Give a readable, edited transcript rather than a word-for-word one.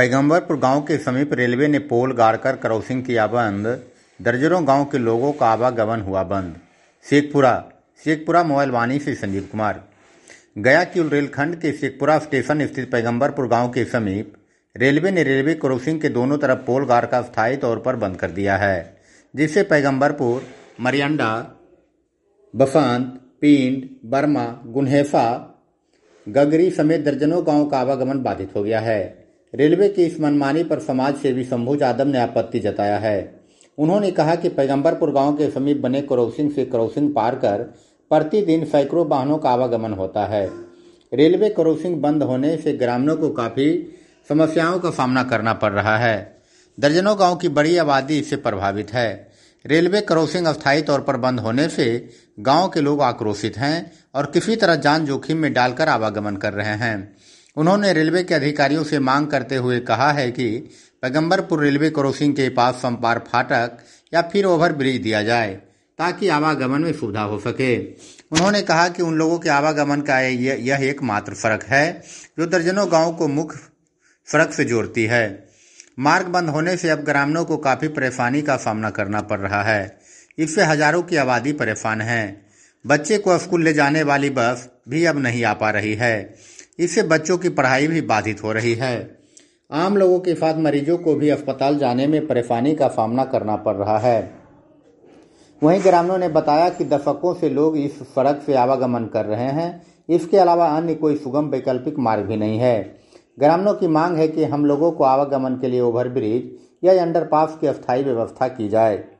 पैगंबरपुर गांव के समीप रेलवे ने पोल गाड़कर क्रॉसिंग किया बंद। दर्जनों गांव के लोगों का आवागमन हुआ बंद। शेखपुरा मोबाइल वाणी से संजीव कुमार। गया किउल रेलखंड के शेखपुरा स्टेशन स्थित पैगंबरपुर गांव के समीप रेलवे ने रेलवे क्रॉसिंग के दोनों तरफ पोल गाड़ का स्थायी तौर पर बंद कर दिया है, जिससे पैगंबरपुर, मरियंडा, बसंत, पिंड, बर्मा, गुन्हेसा, गगरी समेत दर्जनों गांव का आवागमन बाधित हो गया है। रेलवे की इस मनमानी पर समाज सेवी शंभू यादव ने आपत्ति जताया है। उन्होंने कहा कि पैगंबरपुर गांव के समीप बने क्रॉसिंग से क्रॉसिंग पार कर प्रतिदिन सैकड़ों वाहनों का आवागमन होता है। रेलवे क्रॉसिंग बंद होने से ग्रामीणों को काफी समस्याओं का सामना करना पड़ रहा है। दर्जनों गांव की बड़ी आबादी इससे प्रभावित है। रेलवे क्रॉसिंग अस्थायी तौर पर बंद होने से गांव के लोग आक्रोशित हैं और किसी तरह जान जोखिम में डालकर आवागमन कर रहे हैं। उन्होंने रेलवे के अधिकारियों से मांग करते हुए कहा है कि पैगंबरपुर रेलवे क्रॉसिंग के पास संपार फाटक या फिर ओवर ब्रिज दिया जाए ताकि आवागमन में सुविधा हो सके। उन्होंने कहा कि उन लोगों के आवागमन का यह एकमात्र सड़क है जो दर्जनों गांवों को मुख्य सड़क से जोड़ती है। मार्ग बंद होने से अब ग्रामीणों को काफी परेशानी का सामना करना पड़ रहा है। इससे हजारों की आबादी परेशान है। बच्चे को स्कूल ले जाने वाली बस भी अब नहीं आ पा रही है। इससे बच्चों की पढ़ाई भी बाधित हो रही है। आम लोगों के साथ मरीजों को भी अस्पताल जाने में परेशानी का सामना करना पड़ रहा है। वहीं ग्रामीणों ने बताया कि दशकों से लोग इस सड़क से आवागमन कर रहे हैं। इसके अलावा अन्य कोई सुगम वैकल्पिक मार्ग भी नहीं है। ग्रामीणों की मांग है कि हम लोगों को आवागमन के लिए ओवरब्रिज या अंडरपास की अस्थायी व्यवस्था की जाए।